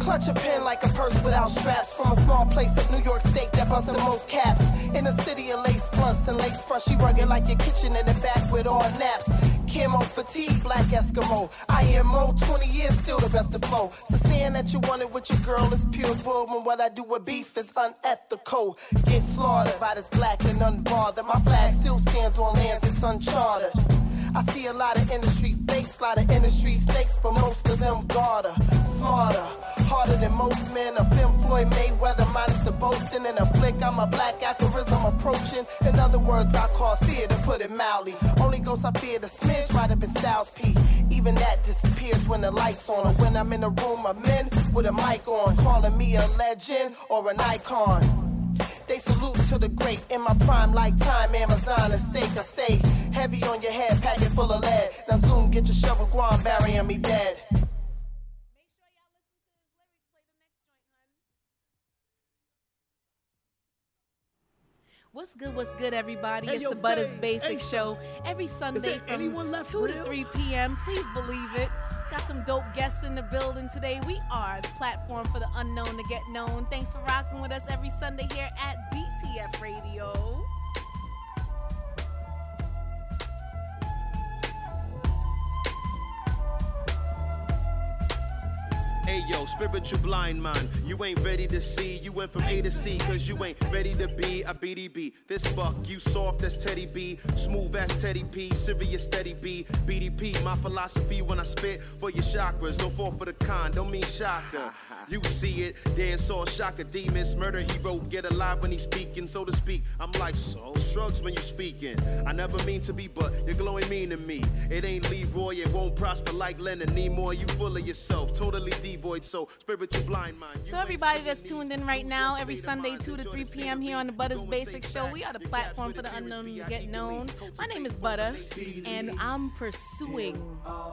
Clutch a pen like a purse without straps. From a small place of New York State that busts the most caps. In a city of lace blunts and lace front, she rugged like your kitchen in the back with all naps. Camo fatigue, black Eskimo. IMO, 20 years, still the best of flow. So saying that you want it with your girl is pure bull. When what I do with beef is unethical. Get slaughtered by this black and unbothered. My flag still stands on lands it's uncharted. I see a lot of industry fakes, lot of industry snakes, but most of them garter, smarter, harder than most men. A Pimp Floyd Mayweather minus the boasting in a flick. I'm a black aphorism approaching. In other words, I cause fear to put it mildly. Only ghost I fear the smidge might have been Styles P. Even that disappears when the lights on, or when I'm in a room of men with a mic on, calling me a legend or an icon. They salute to the great in my prime lifetime. Amazon and steak, I stay heavy on your head, packet full of lead. Now zoom, get your shovel, Guam, burying me dead. What's good, everybody? It's the Butters Basic Show every Sunday from 2 to 3 p.m. Please believe it. Got some dope guests in the building today. We are the platform for the unknown to get known. Thanks for rocking with us every Sunday here at DTF Radio. Hey yo, spiritual blind man, you ain't ready to see. You went from A to C, cause you ain't ready to be a BDB. This fuck, you soft as Teddy B, smooth as Teddy P, serious steady B. BDP, my philosophy when I spit for your chakras. Don't fall for the con, don't mean shocker. You see it, Dan saw Shaka Demons, murder hero, get alive when he's speaking, so to speak. I'm like, so shrugs when you speaking. I never mean to be, but you're glowing mean to me. It ain't Leroy, it won't prosper like Leonard Nimoy. You full of yourself, totally devoid, so spiritual blind mind. So everybody that's tuned in right now, every Sunday 2 to 3 p.m. here on the Butters Basic Show, we are the platform for the unknown to get known. My name is Butter, and I'm pursuing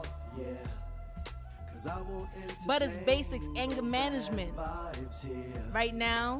Butters Basics anger management. Right now,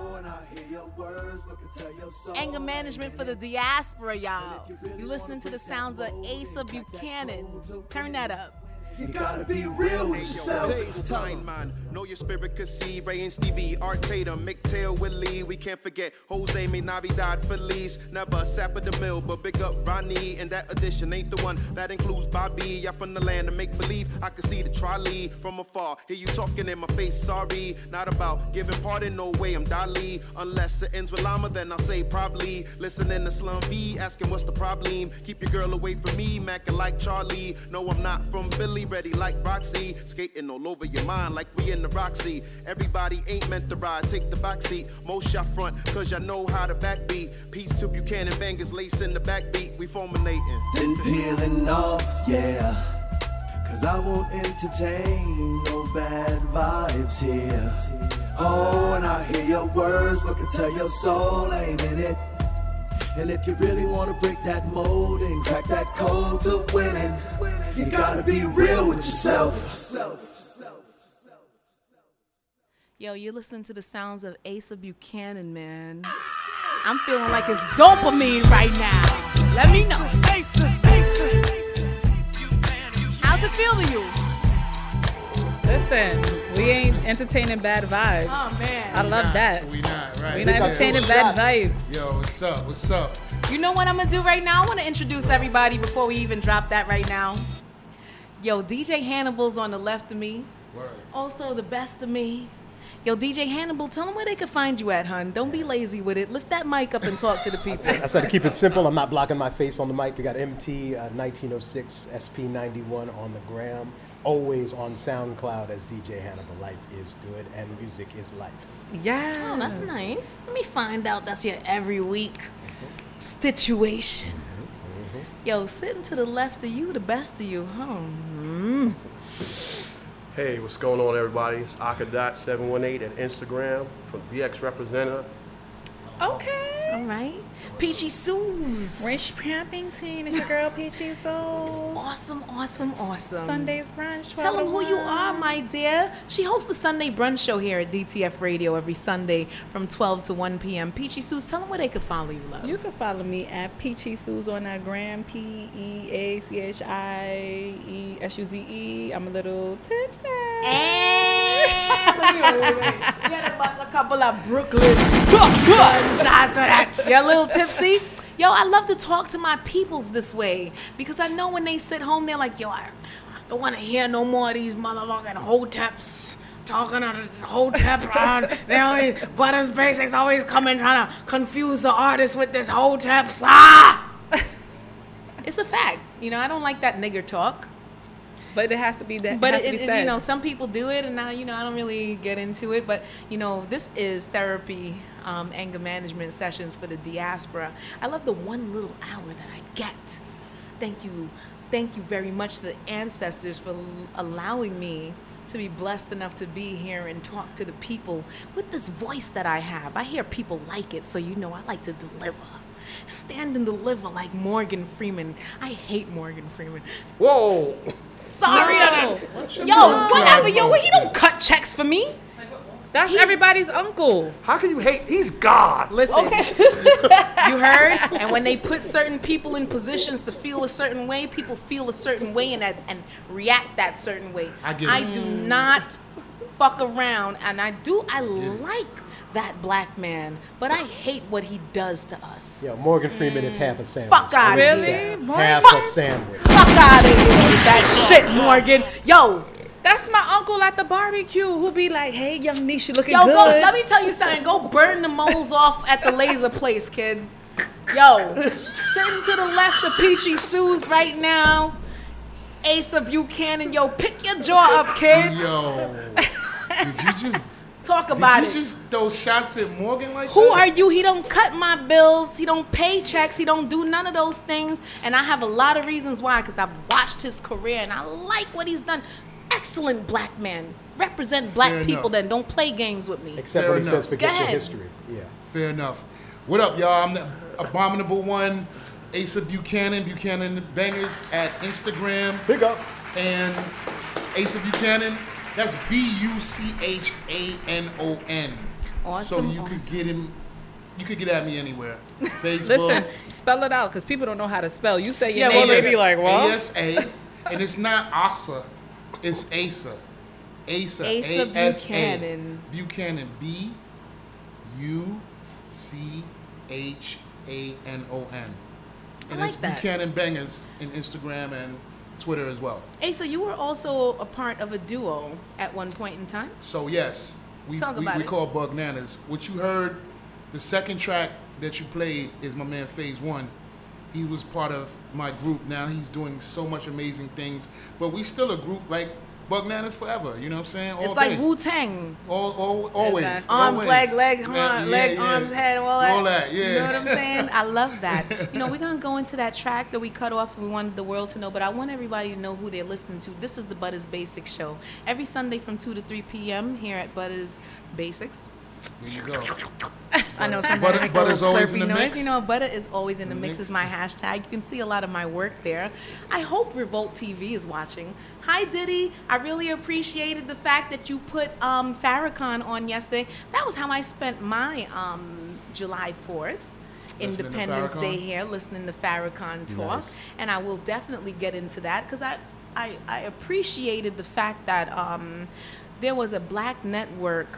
anger management for the diaspora, y'all. You're listening to the sounds of Asa Buchanan. Turn that up. You gotta be real with yourself. Today's time, man. Know your spirit could see. Ray and Stevie, Art Tatum, Mick Tail, Willie. We can't forget Jose Navidad, Feliz. Never sap at the mill, but big up Ronnie. And that edition ain't the one that includes Bobby. Y'all from the land of make believe. I can see the trolley from afar. Hear you talking in my face, sorry. Not about giving pardon, no way, I'm Dali. Unless it ends with llama, then I'll say probably. Listening to Slum V, asking what's the problem. Keep your girl away from me, macking like Charlie. No, I'm not from Billy. Ready like Roxy, skating all over your mind like we in the Roxy. Everybody ain't meant to ride, take the backseat. Most y'all front, cause y'all know how to backbeat. Peace to Buchanan bangers, lace in the backbeat. We fulminating. Been peeling off, yeah. Cause I won't entertain no bad vibes here. Oh, and I hear your words, but can tell your soul ain't in it. And if you really wanna break that mold and crack that code to winning, you gotta be real with yourself. Yo, you're listening to the sounds of Asa Buchanan, man. I'm feeling like it's dopamine right now. Let me know. How's it feel to you? Listen, we ain't entertaining bad vibes. Oh, man. I love that. We not, right? We not entertaining bad vibes. Yo, what's up? What's up? You know what I'm going to do right now? I want to introduce everybody before we even drop that right now. Yo, DJ Hannibal's on the left of me. Word. Also the best of me. Yo, DJ Hannibal, tell them where they can find you at, hun. Don't be lazy with it. Lift that mic up and talk to the people. I said to keep it simple. I'm not blocking my face on the mic. We got MT 1906 SP91 on the gram. Always on SoundCloud as DJ Hannibal. Life is good and music is life. Yeah. Oh, that's nice. Let me find out that's your every week situation. Yo, sitting to the left of you, the best of you, huh? Hey, what's going on, everybody? It's Akadot718 at Instagram from BX Representative. Okay. All right. Peachy Suze. Rich Prampington, it's your girl Peachy Soul. It's awesome, awesome, awesome. Sunday's brunch. Tell them who you are, my dear. She hosts the Sunday brunch show here at DTF Radio every Sunday from 12 to 1 p.m. Peachy Suze, tell them where they can follow you, love. You can follow me at Peachy Suze on that gram, PEACHIESUZE. I'm a little tipsy. Hey. You gotta bust a couple of Brooklyn gunshots for that. You're a little tipsy? Yo, I love to talk to my peoples this way because I know when they sit home, they're like, yo, I don't want to hear no more of these motherfucking hoteps talking on this hotep around. They always, Butters Basics always coming trying to confuse the artist with this hoteps. Ah! It's a fact. You know, I don't like that nigger talk. But it has to be that. But said. you know, some people do it, and now, you know, I don't really get into it. But, you know, this is therapy, anger management sessions for the diaspora. I love the one little hour that I get. Thank you very much to the ancestors for allowing me to be blessed enough to be here and talk to the people with this voice that I have. I hear people like it, so you know I like to deliver. Stand and deliver like Morgan Freeman. I hate Morgan Freeman. Whoa. Sorry. Yo, whatever. Yo, he don't cut checks for me. That's everybody's uncle. How can you hate? He's God. Listen, you heard? And when they put certain people in positions to feel a certain way, people feel a certain way and react that certain way. I do not fuck around, and I like that black man, but I hate what he does to us. Yeah, Morgan Freeman is half a sandwich. Fuck out of here. Half a sandwich. Fuck out of here with that shit, Morgan. Yo. That's my uncle at the barbecue who be like, hey, young niece, you looking good. Yo, let me tell you something. Go burn the moles off at the laser place, kid. Yo, sitting to the left of Peachy Sue's right now, Asa Buchanan. Yo, pick your jaw up, kid. Yo, did you just... Talk about it. Did you just throw shots at Morgan like that? Who are you? He don't cut my bills. He don't pay checks. He don't do none of those things. And I have a lot of reasons why, because I've watched his career and I like what he's done. Excellent black man. Represent black people then. Don't play games with me. Except when he says forget your history. Yeah. Fair enough. What up, y'all? I'm the Abominable One, Asa Buchanan Bangers at Instagram. Big up. And Asa Buchanan, that's Buchanan. Awesome. So you could get him. You could get at me anywhere. Facebook. Listen, spell it out, because people don't know how to spell. You say your name, they be like, what? ASA, and it's not Asa, it's Asa. Asa Buchanan. Buchanan. Buchanan. And like it's that. Buchanan Bangers in Instagram and Twitter as well. Asa, you were also a part of a duo at one point in time. So yes, we call Bugnanas. What you heard, the second track that you played is my man Phase One. He was part of my group. Now he's doing so much amazing things. But we still a group like Bugnanas forever. You know what I'm saying? It's like Wu-Tang. Always. Arms, always. leg, arms, head, all that. Yeah. You know what I'm saying? I love that. You know, we're going to go into that track that we cut off. We wanted the world to know, but I want everybody to know who they're listening to. This is the Butters Basics Show. Every Sunday from 2 to 3 p.m. here at Butters Basics. There you go. I know sometimes Butter's always in the noise. mix. You know, butter is always in the mix is my hashtag. You can see a lot of my work there. I hope Revolt TV is watching. Hi, Diddy. I really appreciated the fact that you put Farrakhan on yesterday. That was how I spent my July 4th. Independence Day here, listening to Farrakhan talk. Nice. And I will definitely get into that because I appreciated the fact that there was a black network,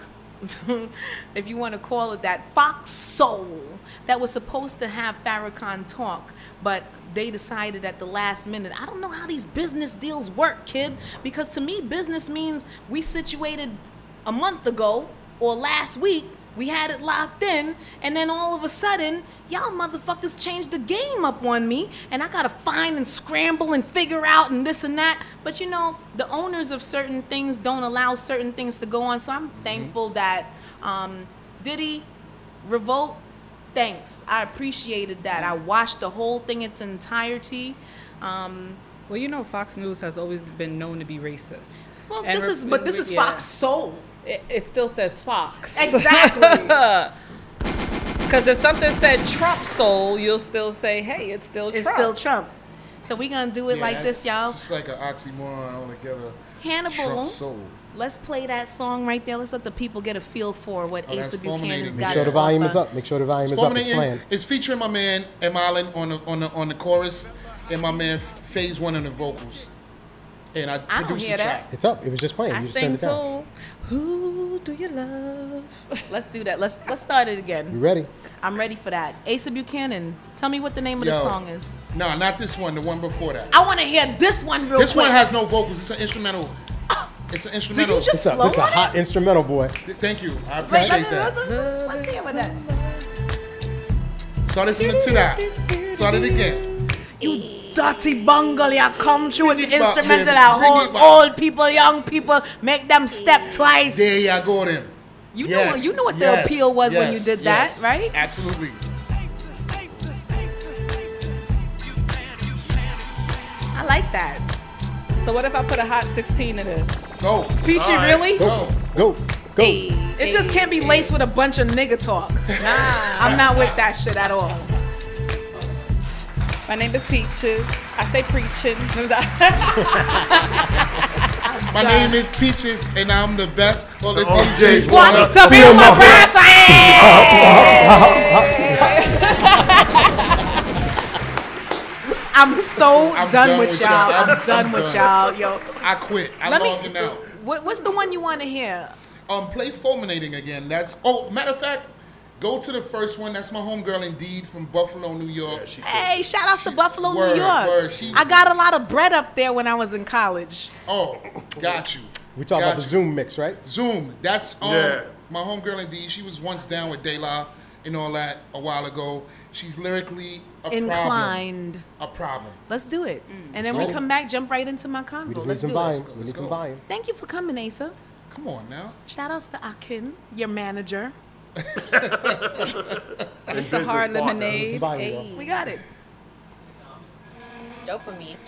if you want to call it that, Fox Soul, that was supposed to have Farrakhan talk, but they decided at the last minute. I don't know how these business deals work, kid, because to me, business means we situated a month ago or last week, we had it locked in, and then all of a sudden, y'all motherfuckers changed the game up on me, and I gotta find and scramble and figure out and this and that. But you know, the owners of certain things don't allow certain things to go on, so I'm thankful that Diddy, Revolt, thanks. I appreciated that. I watched the whole thing in its entirety. Well, you know, Fox News has always been known to be racist. Well, this is Fox Soul. It still says Fox. Exactly. Because if something said Trump Soul, you'll still say, hey, it's still Trump. It's still Trump. So we're going to do it like this, y'all. It's like an oxymoron altogether. Hannibal, Trump Soul. Let's play that song right there. Let's let the people get a feel for what Asa Buchanan's got to offer. Make sure the volume is up. Make sure the volume is up. It's playing. It's featuring my man M. Allen on the chorus and my man Phase One on the vocals. and I produced the track. It's up. It was just playing. I you just sing turned it down. too. Who do you love? Let's do that. Let's start it again. You ready? I'm ready for that. Asa Buchanan, tell me what the name of the song is. No, not this one. The one before that. I want to hear this one real quick. This one has no vocals. It's an instrumental. It's an instrumental. Do you just This is a hot instrumental, boy. Thank you. I appreciate that. Let's hear with that. Start it from the to that. Start it again. You dirty bungle, you come through with the Bring it back, instrumental baby. that Bring hold it back. old people, young people, make them step twice. There you go then. You know what the appeal was when you did that, right? Absolutely. I like that. So what if I put a hot 16 in this? Go. Peachy, All right. really? Go. Go. It just can't be laced with a bunch of nigga talk. Nah, I'm not with that shit at all. My name is Peaches. I stay preaching. My name is Peaches, and I'm the best. All the DJs Want to feel my brass? I'm so done with y'all. I'm done with y'all. Yo, I quit. I'm logging out. What's the one you want to hear? Play Fulminating again. Matter of fact, go to the first one. That's my homegirl Indeed from Buffalo, New York. Hey, shout outs to Buffalo, New York. Word. I got a lot of bread up there when I was in college. Oh, got you. We talking about the Zoom mix, right? Zoom. That's my homegirl Indeed. She was once down with De La and all that a while ago. She's lyrically inclined. A problem. Let's do it. And then we come back, jump right into my convo. We just Let's need some do volume. it. We need some volume. Thank you for coming, Asa. Come on now. Shout outs to Akin, your manager. Mr. Hard Lemonade. Hey. We got it. Dopamine.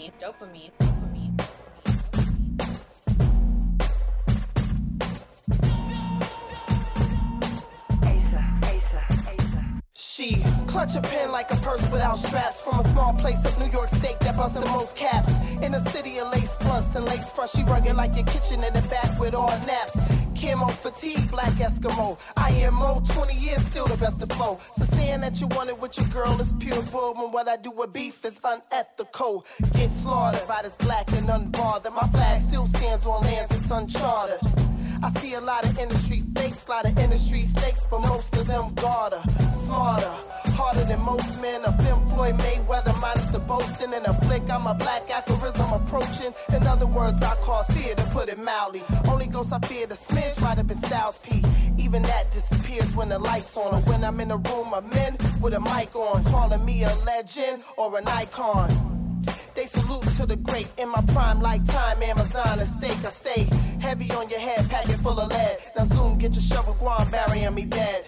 She clutch a pen like a purse without straps. From a small place of New York State that busts the most caps. In a city of lace blunts and lace front, she rugged like your kitchen in the back with all naps. Camo fatigue, black Eskimo. IMO, 20 years, still the best of flow. So saying that you want it with your girl is pure bull. When what I do with beef is unethical. Get slaughtered by this black and unbothered. My flag still stands on lands that's uncharted. I see a lot of industry fakes, lot of industry snakes, but most of them garter, smarter, harder than most men. A Finn Floyd Mayweather minus the boasting and a flick. I'm a black aphorism approaching. In other words, I cause fear to put it mildly. Only ghost I fear the smidge might have been Styles P. Even that disappears when the lights on, or when I'm in a room of men with a mic on, calling me a legend or an icon. They salute to the great in my prime lifetime. Amazon and steak, I stay heavy on your head, packet full of lead. Now Zoom, get your shovel, Guam, burying me dead.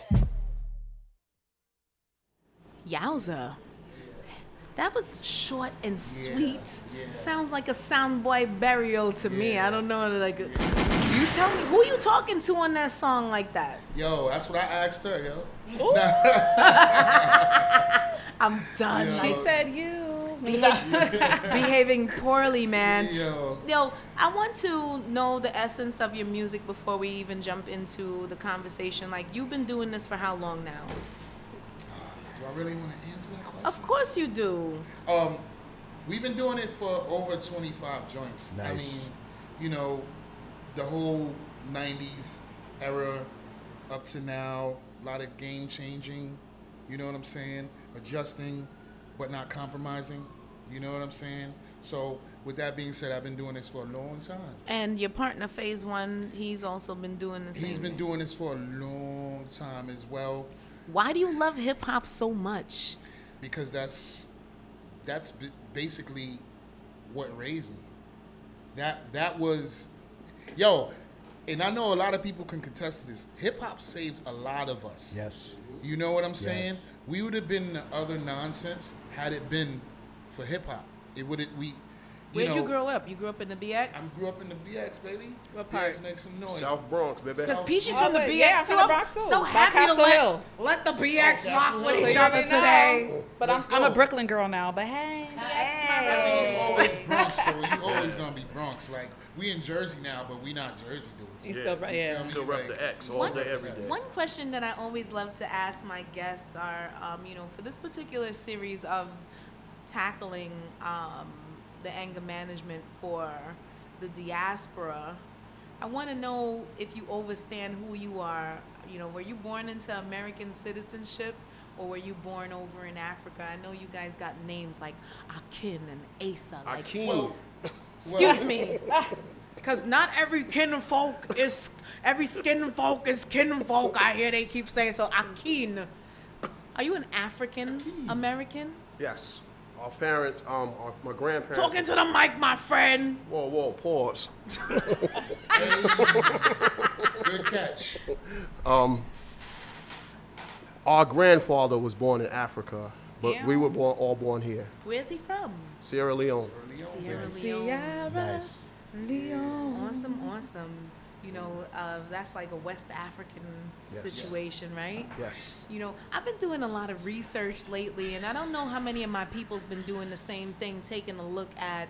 Yowza. That was short and sweet. Sounds like a soundboy burial to me. I don't know. Like, you tell me, who you talking to on that song like that? Yo, that's what I asked her, yo. I'm done. She said you. Behaving poorly, man. Yo, I want to know the essence of your music before we even jump into the conversation. Like, you've been doing this for how long now? Do I really want to answer that question? Of course you do. We've been doing it for over 25 joints. Nice. I mean, you know, the whole 90s era up to now, a lot of game changing, you know what I'm saying? Adjusting, but not compromising, you know what I'm saying? So with that being said, I've been doing this for a long time. And your partner, Phase One, he's also been doing the same. He's been doing this for a long time as well. Why do you love hip hop so much? Because that's basically what raised me. That was, yo, and I know a lot of people can contest to this. Hip hop saved a lot of us. Yes. You know what I'm saying? Yes. We would have been the other nonsense had it been for hip hop. It would Where'd you grow up? You grew up in the BX? I grew up in the BX, baby. What part? BX makes some noise. South Bronx, baby. Because Peachy's from the BX yeah, too. from the Bronx too. So By happy to Castle Hill. let the BX rock with So each you other already today. know. But I'm a Brooklyn girl now. But hey. You always Bronx though. You always gonna be Bronx. Like we in Jersey now, but we not Jersey dudes. You still, yeah. Still rep the X all day, every day. One question that I always love to ask my guests are, for this particular series of tackling the anger management for the diaspora, I want to know if you understand who you are. You know, were you born into American citizenship, or were you born over in Africa? I know you guys got names like Akin and Asa. Like, Akin. Excuse me. Because not every kinfolk is, every skinfolk is kinfolk. I hear they keep saying so. Akin. Are you an African American? Yes. Our parents, my grandparents. Talking to the mic, my friend. Whoa, pause. Good catch. Our grandfather was born in Africa, but we were all born here. Where's he from? Sierra Leone. Sierra Leone. Nice. Leone. Awesome. You know, that's like a West African situation, right? Yes. You know, I've been doing a lot of research lately, and I don't know how many of my people's been doing the same thing, taking a look at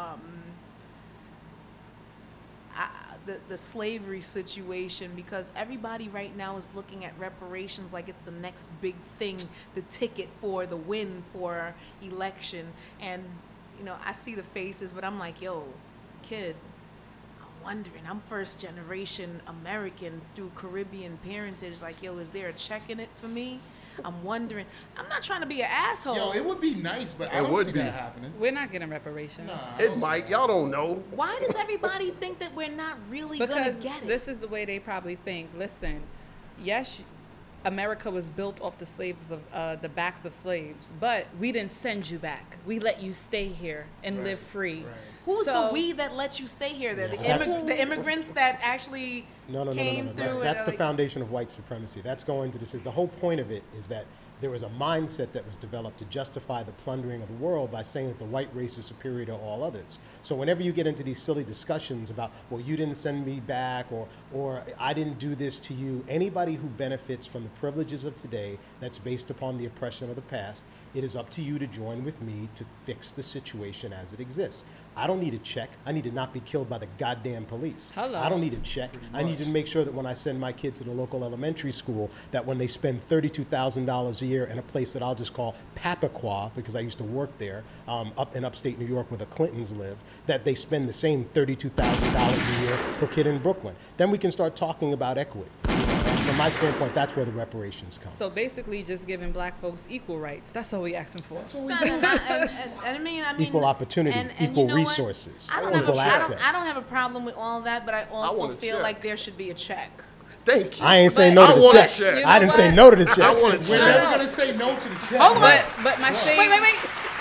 the slavery situation, because everybody right now is looking at reparations like it's the next big thing, the ticket for the win for election. And, you know, I see the faces, but I'm like, yo, kid, I'm wondering, I'm first generation American through Caribbean parentage. Like, yo, is there a check in it for me? I'm wondering. I'm not trying to be an asshole. Yo, it would be nice, but I don't see that happening. We're not getting reparations. Nah, It might. Y'all don't know. Why does everybody think that we're not really going to get it? This is the way they probably think. Listen, yes, America was built off the slaves of the backs of slaves, but we didn't send you back. We let you stay here and live free. Right. Who's the we that lets you stay here? The immigrants that actually came through? That's the foundation of white supremacy. That's going to this. The whole point of it is that there was a mindset that was developed to justify the plundering of the world by saying that the white race is superior to all others. So whenever you get into these silly discussions about, well, you didn't send me back, or I didn't do this to you, anybody who benefits from the privileges of today that's based upon the oppression of the past, it is up to you to join with me to fix the situation as it exists. I don't need a check. I need to not be killed by the goddamn police. Hello. I don't need a check. I need to make sure that when I send my kid to the local elementary school, that when they spend $32,000 a year in a place that I'll just call Papaquah, because I used to work there, up in upstate New York where the Clintons live, that they spend the same $32,000 a year per kid in Brooklyn. Then we can start talking about equity. From my standpoint, that's where the reparations come. So basically just giving black folks equal rights. That's all we asking for. I mean, equal opportunity, equal you know resources, I don't equal access. I don't have a problem with all that, but I also feel like there should be a check. Thank you. I ain't saying no to the check. You know I didn't say no to the check. I want a check. We're never going to say no to the check. Hold on. But my thing... Wait.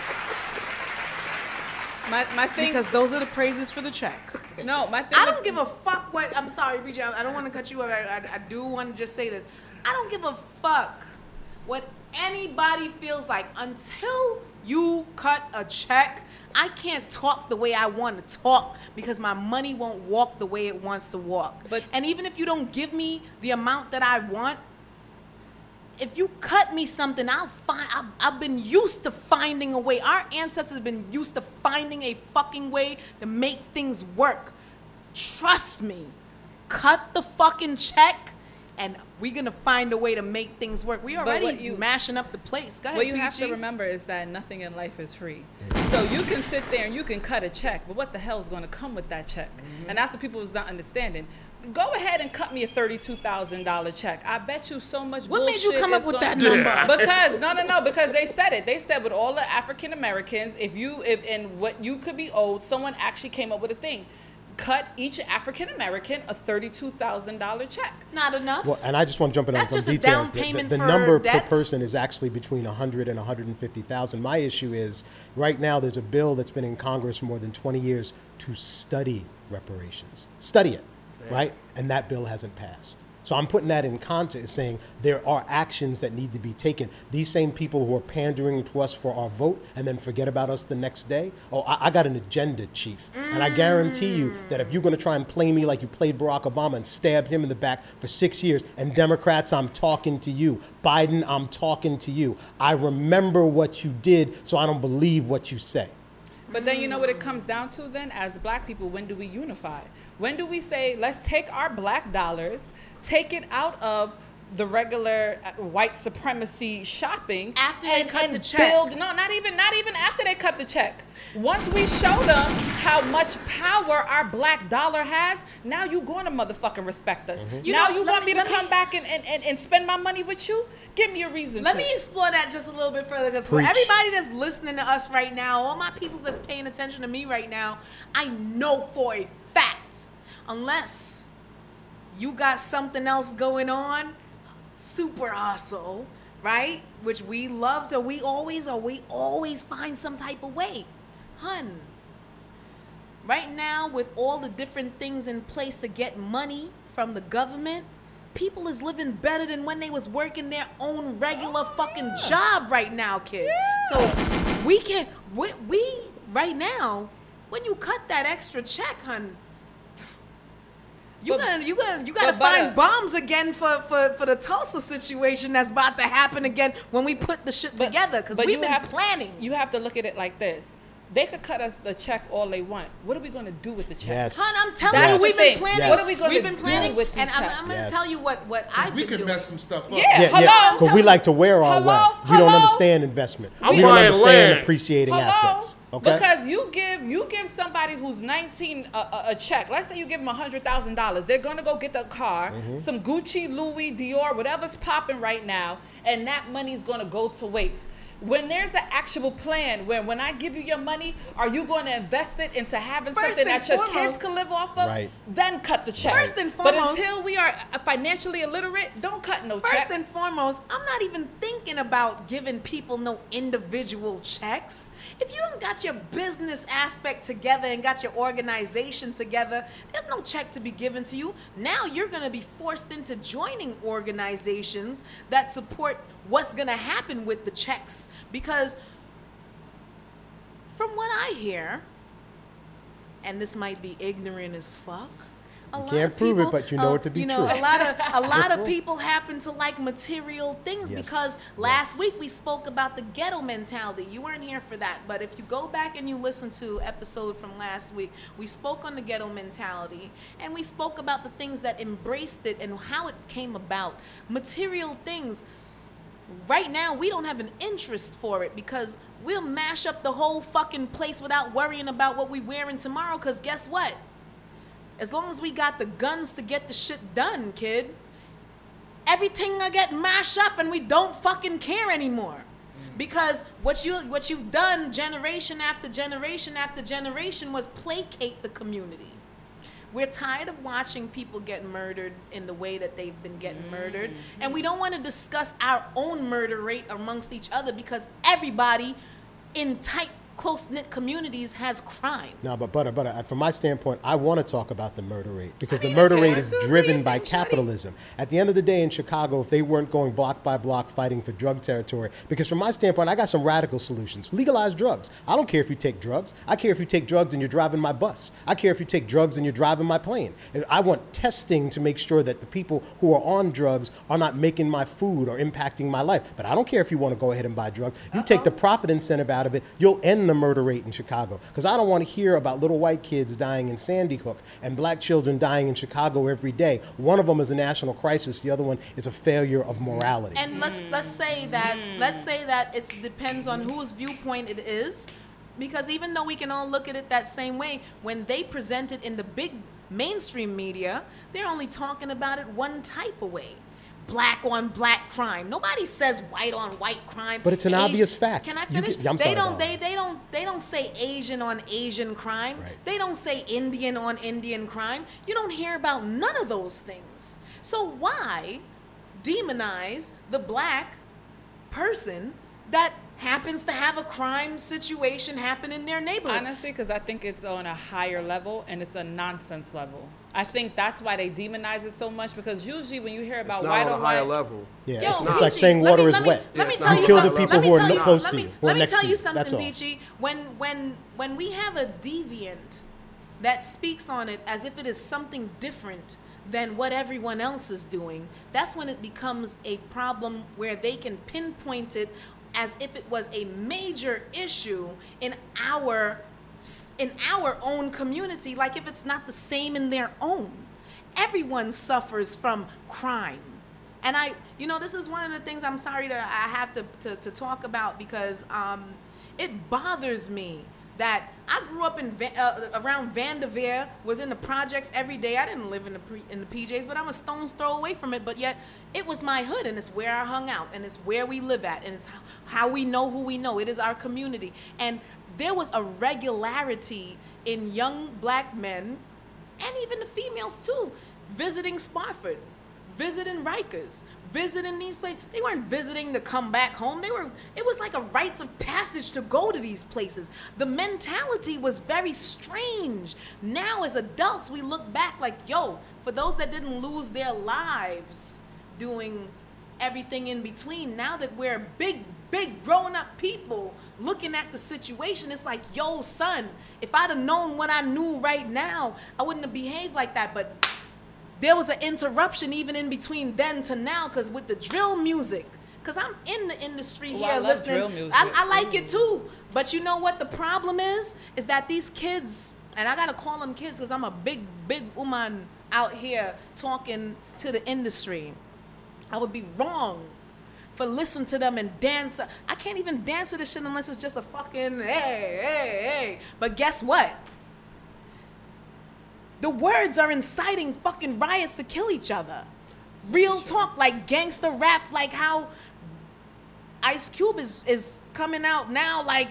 My thing... Because those are the praises for the check. No, my thing... I don't give a fuck what... I'm sorry, BJ. I don't want to cut you off. I do want to just say this. I don't give a fuck what anybody feels like. Until you cut a check, I can't talk the way I want to talk because my money won't walk the way it wants to walk. And even if you don't give me the amount that I want, if you cut me something, I've been used to finding a way. Our ancestors have been used to finding a fucking way to make things work. Trust me. Cut the fucking check, and we're going to find a way to make things work. We already mashing up the place. Go ahead, What you have to remember is that nothing in life is free. So you can sit there and you can cut a check, but what the hell is going to come with that check? And that's what people is not understanding. Go ahead and cut me a $32,000 check. I bet you so much What bullshit made you come up with that number? Because they said it. They said with all the African Americans, if what you could be owed, someone actually came up with a thing. Cut each African American a $32,000 check. Not enough. Well, and I just want to jump in on some details. That's just a down payment the for number debt? per person is actually between 100 and 150,000. My issue is right now there's a bill that's been in Congress for more than 20 years to study reparations. Study it, right? And that bill hasn't passed. So I'm putting that in context, saying there are actions that need to be taken. These same people who are pandering to us for our vote and then forget about us the next day. Oh, I got an agenda, Chief. And I guarantee you that if you're going to try and play me like you played Barack Obama and stabbed him in the back for 6 years, and Democrats, I'm talking to you. Biden, I'm talking to you. I remember what you did, so I don't believe what you say. But then you know what it comes down to then? As black people, when do we unify? When do we say, let's take our black dollars, take it out of the regular white supremacy shopping after they cut the check? Not even after they cut the check. Once we show them how much power our black dollar has, now you're going to motherfucking respect us. Now you want me to come back and spend my money with you? Give me a reason. Let me explore that just a little bit further, because for everybody that's listening to us right now, all my peoples that's paying attention to me right now, I know for a fact, unless you got something else going on, super hustle, right? Which we love to, we always find some type of way. Hun, right now with all the different things in place to get money from the government, people is living better than when they was working their own regular fucking job right now, kid. So we can, we right now, when you cut that extra check, hun, you gotta find bombs again for the Tulsa situation that's about to happen again when we put the shit together, because we've been planning. You have to look at it like this. They could cut us the check all they want. What are we going to do with the check? Yes. Hon, I'm telling you, we've been planning. Yes. What are we going to do with the check? And I'm going to tell you what I've been doing. We can mess some stuff up. Yeah, hello. Because we like to wear our wealth. We don't understand investment. We don't understand appreciating assets. Okay? Because you give somebody who's 19 a check. Let's say you give them $100,000. They're going to go get the car, some Gucci, Louis, Dior, whatever's popping right now, and that money's going to go to waste. When there's an actual plan where when I give you your money, are you going to invest it into having something that your kids can live off of? Right. Then cut the check. First and foremost, but until we are financially illiterate, don't cut no check. First and foremost, I'm not even thinking about giving people no individual checks. If you don't got your business aspect together and got your organization together, there's no check to be given to you. Now you're going to be forced into joining organizations that support what's going to happen with the checks. Because from what I hear, and this might be ignorant as fuck, you can't prove it, but you know it to be true. A lot of people happen to like material things because last week we spoke about the ghetto mentality. You weren't here for that, but if you go back and you listen to episode from last week, we spoke on the ghetto mentality, and we spoke about the things that embraced it and how it came about. Material things. Right now, we don't have an interest for it because we'll mash up the whole fucking place without worrying about what we wearing tomorrow, because guess what? As long as we got the guns to get the shit done, kid, everything will get mashed up and we don't fucking care anymore. Because what you've done generation after generation after generation was placate the community. We're tired of watching people get murdered in the way that they've been getting murdered. And we don't want to discuss our own murder rate amongst each other because everybody in tight, close-knit communities has crime. No, but Butter, from my standpoint, I want to talk about the murder rate because the murder rate is driven by capitalism. At the end of the day in Chicago, if they weren't going block by block fighting for drug territory, because from my standpoint, I got some radical solutions. Legalize drugs. I don't care if you take drugs. I care if you take drugs and you're driving my bus. I care if you take drugs and you're driving my plane. I want testing to make sure that the people who are on drugs are not making my food or impacting my life. But I don't care if you want to go ahead and buy drugs. You take the profit incentive out of it, you'll end the murder rate in Chicago. Because I don't want to hear about little white kids dying in Sandy Hook and black children dying in Chicago every day. One of them is a national crisis. The other one is a failure of morality. And let's say that it depends on whose viewpoint it is. Because even though we can all look at it that same way, when they present it in the big mainstream media, they're only talking about it one type of way. Black on black crime. Nobody says white on white crime. But it's an obvious fact. Can I finish? They don't say Asian on Asian crime. Right. They don't say Indian on Indian crime. You don't hear about none of those things. So why demonize the black person that happens to have a crime situation happen in their neighborhood? Honestly, because I think it's on a higher level and it's a nonsense level. I think that's why they demonize it so much, because usually when you hear about white on higher white level. Yeah, it's like saying water is wet. Let me tell you kill the something. people who are close to you. Let me tell you something, Beachy. When we have a deviant that speaks on it as if it is something different than what everyone else is doing, that's when it becomes a problem where they can pinpoint it as if it was a major issue in our own community, like if it's not the same in their own. Everyone suffers from crime. And this is one of the things I'm sorry that I have to talk about, because it bothers me that I grew up in around Vanderveer, was in the projects every day. I didn't live in the PJs, but I'm a stone's throw away from it. But yet, it was my hood, and it's where I hung out, and it's where we live at, and it's how we know who we know. It is our community. And there was a regularity in young black men, and even the females too, visiting Spofford, visiting Rikers, visiting these places. They weren't visiting to come back home. It was like a rites of passage to go to these places. The mentality was very strange. Now as adults, we look back like, yo, for those that didn't lose their lives doing everything in between, now that we're big grown up people looking at the situation, it's like, yo, son, if I'd have known what I knew right now, I wouldn't have behaved like that. But there was an interruption even in between then to now, because with the drill music, because I'm in the industry here I love listening. Drill music. I like it too. But you know what the problem is that these kids, and I got to call them kids because I'm a big woman out here talking to the industry. I would be wrong for listening to them and dance. I can't even dance to this shit unless it's just a fucking hey. But guess what? The words are inciting fucking riots to kill each other. Real talk, like gangster rap, like how Ice Cube is coming out now, like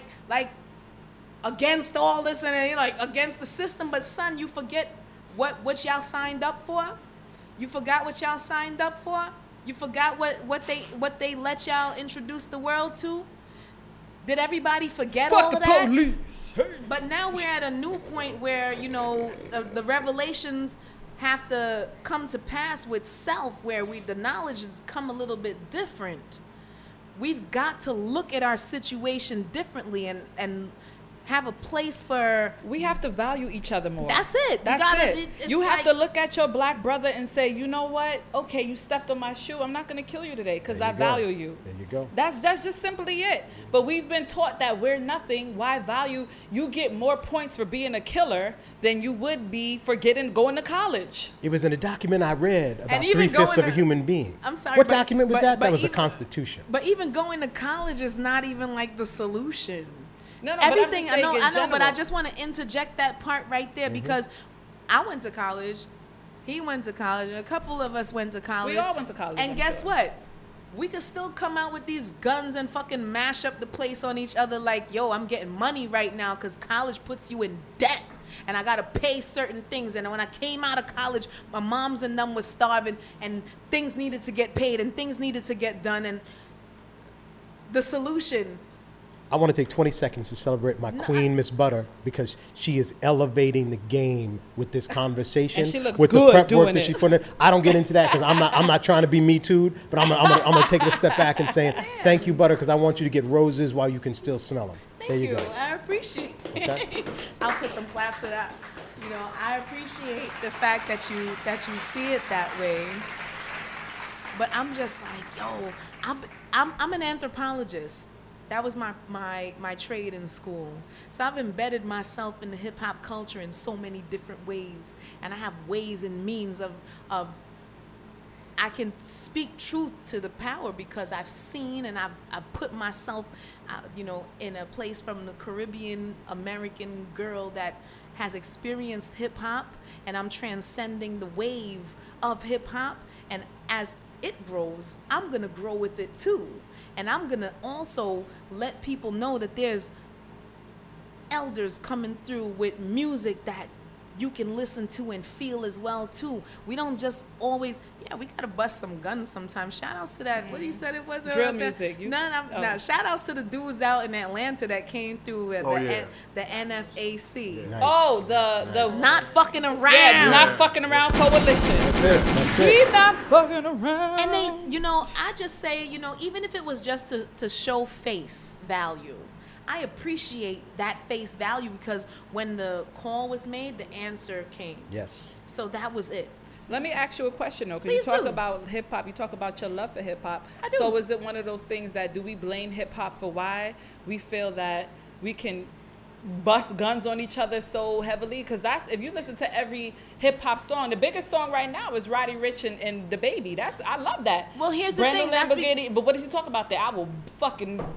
against all this and like against the system. But son, you forget what y'all signed up for. You forgot what y'all signed up for. You forgot what they let y'all introduce the world to. Did everybody forget Fuck all of the that? police. Hey. But now we're at a new point where, you know, the revelations have to come to pass with self, where the knowledge has come a little bit different. We've got to look at our situation differently and have a place for... We have to value each other more. That's it. That's it. You have to look at your black brother and say, you know what? Okay, you stepped on my shoe. I'm not going to kill you today because I value you. There you go. That's just simply it. But we've been taught that we're nothing. Why value? You get more points for being a killer than you would be for going to college. It was in a document I read about 3/5 of a human being. I'm sorry. What document was that? That was the Constitution. But even going to college is not even like the solution. No, everything. But I know, but I just want to interject that part right there because I went to college. He went to college. A couple of us went to college. We all went to college. And guess what? We could still come out with these guns and fucking mash up the place on each other like, yo, I'm getting money right now because college puts you in debt. And I got to pay certain things. And when I came out of college, my moms and them was starving and things needed to get paid and things needed to get done. And the solution... I want to take 20 seconds to celebrate my queen, Miss Butter, because she is elevating the game with this conversation. And she looks with good the prep doing work that it. she put in. I don't get into that because I'm not trying to be Me Too'd, but I'm gonna take it a step back and saying thank you, Butter, because I want you to get roses while you can still smell them. There you go. I appreciate it. Okay. I'll put some claps to that. You know, I appreciate the fact that you see it that way. But I'm just like, yo, I'm an anthropologist. That was my trade in school. So I've embedded myself in the hip hop culture in so many different ways. And I have ways and means of I can speak truth to the power because I've seen and I've put myself, you know, in a place from the Caribbean American girl that has experienced hip hop, and I'm transcending the wave of hip hop. And as it grows, I'm gonna grow with it too. And I'm going to also let people know that there's elders coming through with music that you can listen to and feel as well, too. We don't just always, we got to bust some guns sometimes. Shout outs to that. What you said it was? Drill music. No. Shout outs to the dudes out in Atlanta that came through the NFAC. Nice. Oh, the Not fucking around. Yeah, not fucking around coalition. That's it. We not fucking around. And they, you know, I just say, you know, even if it was just to show face value, I appreciate that face value because when the call was made, the answer came. Yes. So that was it. Let me ask you a question, though, because you talk about hip-hop, you talk about your love for hip-hop. I do. So is it one of those things that do we blame hip-hop for why we feel that we can bust guns on each other so heavily? Because that's, if you listen to every hip-hop song, the biggest song right now is Roddy Ricch and DaBaby. I love that. Well, here's the Brandon thing. Lamborghini, but what does he talk about there? I will fucking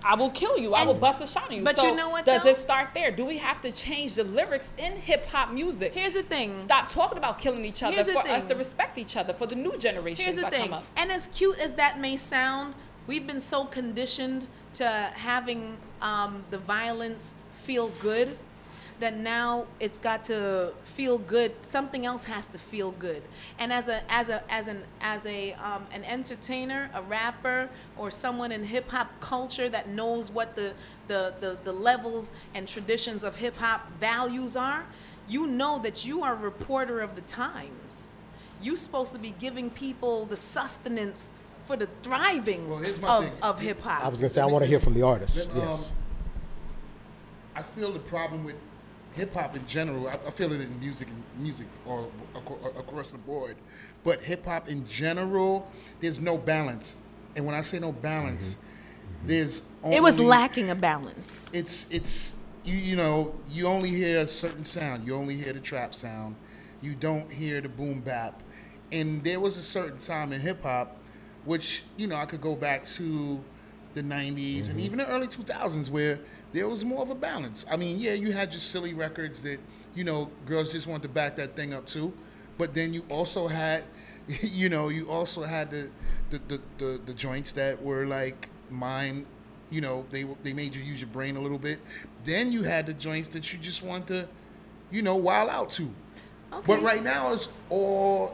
I will kill you. I will bust a shot on you. But so you know what, does though? it start there? Do we have to change the lyrics in hip-hop music? Here's the thing. Stop talking about killing each other for us to respect each other, for the new generations that come up. And as cute as that may sound, we've been so conditioned to having the violence feel good that now it's got to feel good. Something else has to feel good. And as an entertainer, a rapper, or someone in hip hop culture that knows what the levels and traditions of hip hop values are, you know that you are a reporter of the times. You're supposed to be giving people the sustenance for the thriving of hip hop. I was gonna say I want to hear from the artists. Yes. I feel the problem with hip hop in general, I feel it in music or across the board, but hip hop in general, there's no balance. And when I say no balance, there's only, it was lacking a balance. It's you know, you only hear a certain sound. You only hear the trap sound. You don't hear the boom bap. And there was a certain time in hip hop, which, you know, I could go back to the 90s and even the early 2000s where there was more of a balance. I mean, yeah, you had your silly records that, you know, girls just wanted to back that thing up too. But then you also had, you know, the joints that were like mine, you know, they made you use your brain a little bit. Then you had the joints that you just want to, you know, wild out to. Okay. But right now it's all,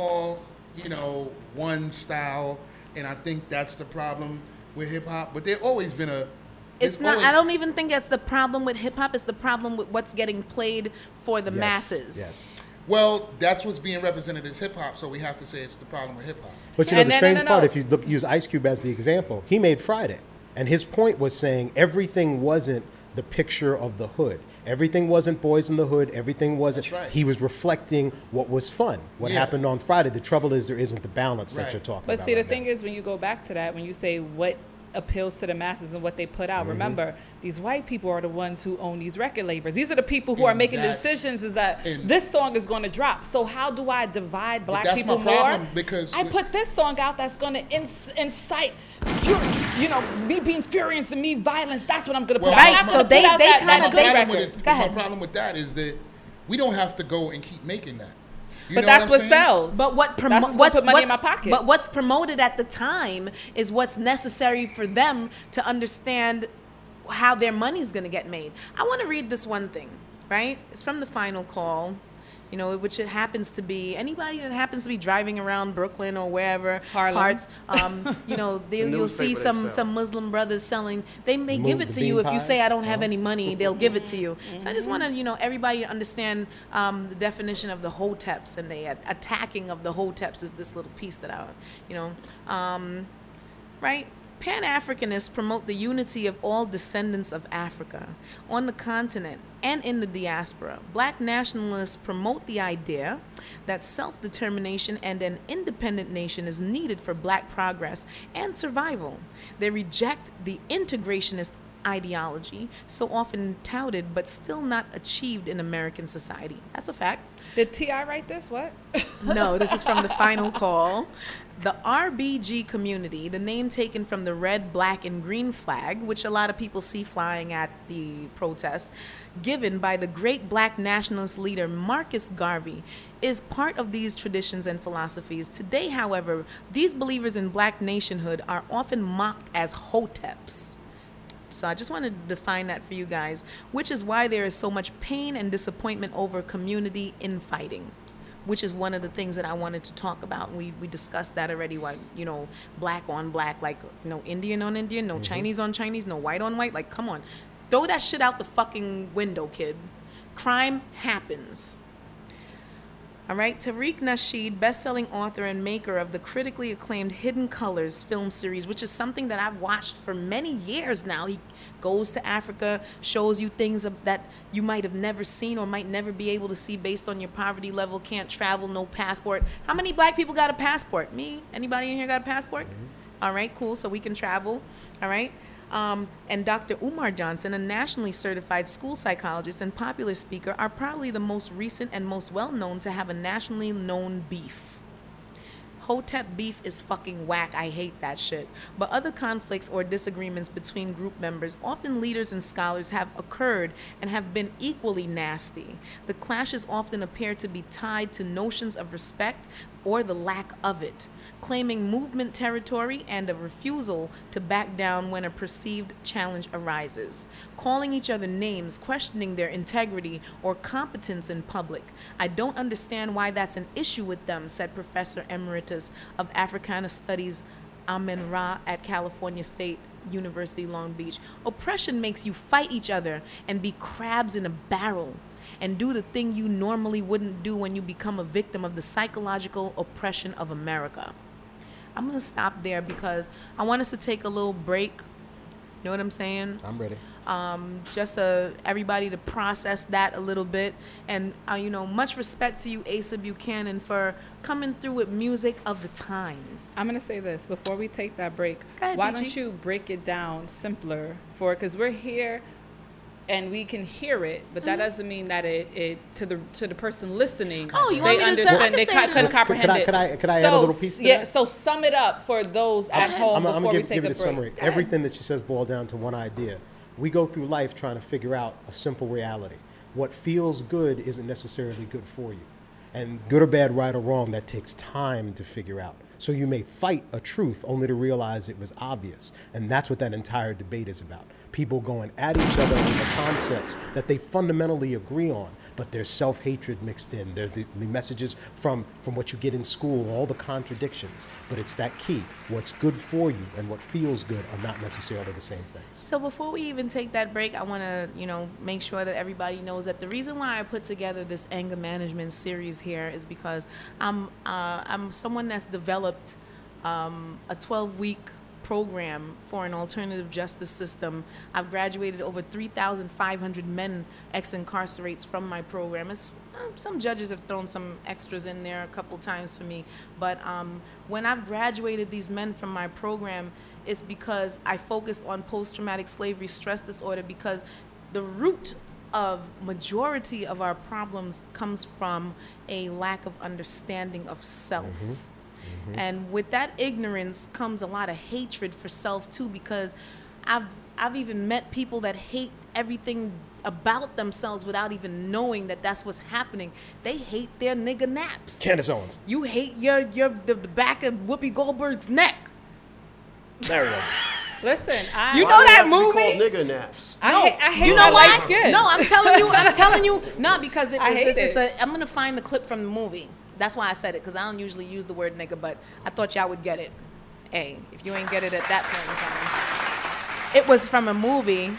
you know, one style, and I think that's the problem with hip hop. But there's always been a It's not. I don't even think that's the problem with hip hop. It's the problem with what's getting played for the masses. Yes. Well, that's what's being represented as hip hop, so we have to say it's the problem with hip hop. But you know, the strange part, if you use Ice Cube as the example, he made Friday, and his point was saying everything wasn't the picture of the hood. Everything wasn't Boys in the Hood. Everything wasn't. That's right. He was reflecting what was fun, what happened on Friday. The trouble is there isn't the balance that you're talking about. But see, the thing is, when you go back to that, when you say what appeals to the masses and what they put out. Remember, these white people are the ones who own these record labels. These are the people who are making the decisions is that this song is going to drop. So how do I divide black people more? Because I put this song out that's going to incite, you know, me being furious and me violence. That's what I'm going to put out. Right, so they kind of My problem with that is that we don't have to go and keep making that. But that's what sells. But what's put money in my pocket. But what's promoted at the time is what's necessary for them to understand how their money's going to get made. I want to read this one thing, right? It's from the Final Call, you know, which it happens to be anybody that happens to be driving around Brooklyn or wherever parts. You know, you'll see some Muslim brothers selling. They may give it to you if you say I don't have any money. They'll give it to you. So I just want to, you know, everybody to understand the definition of the hoteps, and the attacking of the hoteps is this little piece that I, you know, right. Pan-Africanists promote the unity of all descendants of Africa on the continent and in the diaspora. Black nationalists promote the idea that self-determination and an independent nation is needed for black progress and survival. They reject the integrationist ideology, so often touted but still not achieved in American society. That's a fact. Did T.I. write this? What? No, this is from the Final Call. The RBG community, the name taken from the red, black, and green flag, which a lot of people see flying at the protests, given by the great black nationalist leader Marcus Garvey, is part of these traditions and philosophies. Today, however, these believers in black nationhood are often mocked as hoteps. So I just wanted to define that for you guys, which is why there is so much pain and disappointment over community infighting, which is one of the things that I wanted to talk about. We discussed that already, like, you know, black on black, like, no Indian on Indian, no Chinese on Chinese, no white on white. Like, come on. Throw that shit out the fucking window, kid. Crime happens. All right, Tariq Nasheed, best-selling author and maker of the critically acclaimed Hidden Colors film series, which is something that I've watched for many years now. He goes to Africa, shows you things that you might have never seen or might never be able to see based on your poverty level, can't travel, no passport. How many black people got a passport? Me? Anybody in here got a passport? All right, cool, so we can travel, all right? And Dr. Umar Johnson, a nationally certified school psychologist and popular speaker, are probably the most recent and most well-known to have a nationally known beef. Hotep beef is fucking whack. I hate that shit. But other conflicts or disagreements between group members, often leaders and scholars, have occurred and have been equally nasty. The clashes often appear to be tied to notions of respect or the lack of it, claiming movement territory and a refusal to back down when a perceived challenge arises, calling each other names, questioning their integrity or competence in public. I don't understand why that's an issue with them, said Professor Emeritus of Africana Studies Amen Ra at California State University, Long Beach. Oppression makes you fight each other and be crabs in a barrel and do the thing you normally wouldn't do when you become a victim of the psychological oppression of America. I'm going to stop there because I want us to take a little break. You know what I'm saying? I'm ready. Just everybody to process that a little bit. And, you know, much respect to you, Asa Buchanan, for coming through with music of the times. I'm going to say this before we take that break. Why don't you break it down simpler because we're here and we can hear it, but that doesn't mean that it to the person listening, they understand, they can comprehend it. Could I add a little piece to that? Yeah, so sum it up for those at home before we take a break. I'm going to give you the summary. Everything that she says boiled down to one idea. We go through life trying to figure out a simple reality. What feels good isn't necessarily good for you. And good or bad, right or wrong, that takes time to figure out. So you may fight a truth only to realize it was obvious. And that's what that entire debate is about. People going at each other on the concepts that they fundamentally agree on, but there's self-hatred mixed in. There's the messages from what you get in school, all the contradictions. But it's that key. What's good for you and what feels good are not necessarily the same things. So before we even take that break, I want to, make sure that everybody knows that the reason why I put together this anger management series here is because I'm someone that's developed a 12-week program for an alternative justice system. I've graduated over 3,500 men ex-incarcerates from my program. Some judges have thrown some extras in there a couple times for me, but when I've graduated these men from my program, it's because I focused on post-traumatic slavery stress disorder, because the root of majority of our problems comes from a lack of understanding of self. Mm-hmm. Mm-hmm. And with that ignorance comes a lot of hatred for self too, because I've even met people that hate everything about themselves without even knowing that that's what's happening. They hate their nigga naps. Candace Owens. You hate the back of Whoopi Goldberg's neck. There it is. Listen, you know that movie? Called nigga naps. I hate you know why? Skin. No, I'm telling you, not because I'm gonna find the clip from the movie. That's why I said it, because I don't usually use the word nigga, but I thought y'all would get it. Hey, if you ain't get it at that point in time. It was from a movie